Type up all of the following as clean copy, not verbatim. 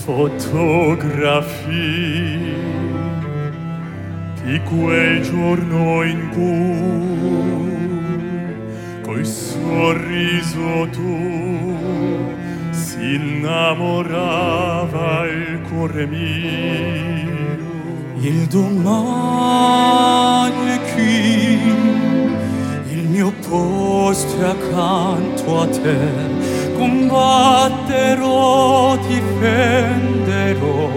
fotografie di quel giorno in cui col sorriso tu si innamorava il cuore mio. Il domani è qui, il mio posto è accanto a te, combatterò, difenderò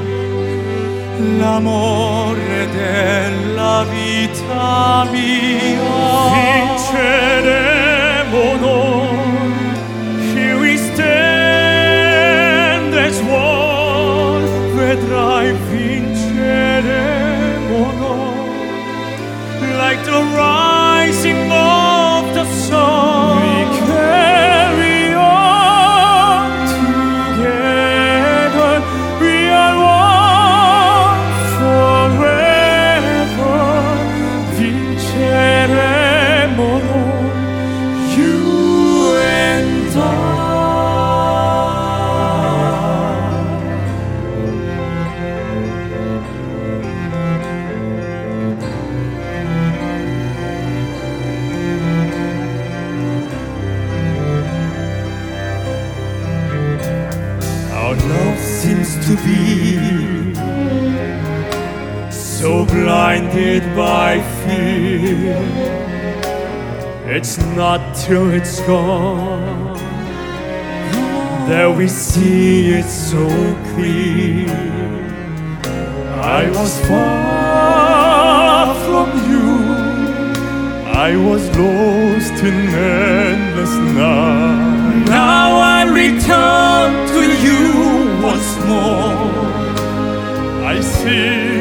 l'amore della vita mia. Vinceremo noi, here we stand as one, vedrai vinceremo noi, like the rising of the sun. We carry on together, we are one forever. Vinceremo noi, you and I. Our love seems to be so blinded by fear. It's not till it's gone that we see it so clear. I was far from you, I was lost in endless night. Now I return to you once more. I see